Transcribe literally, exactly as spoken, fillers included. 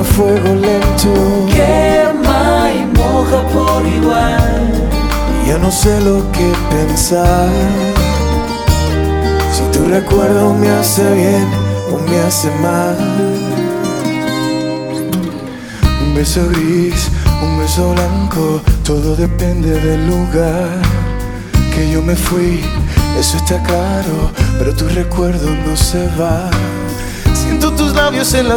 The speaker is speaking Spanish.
fuego lento, quema y moja por igual. ya no sé lo que pensar. Si tu recuerdo me hace bien o me hace mal. Un beso gris, un beso blanco, todo depende del lugar. Que yo me fui, eso está claro, pero tu recuerdo no se va. Siento tus labios en la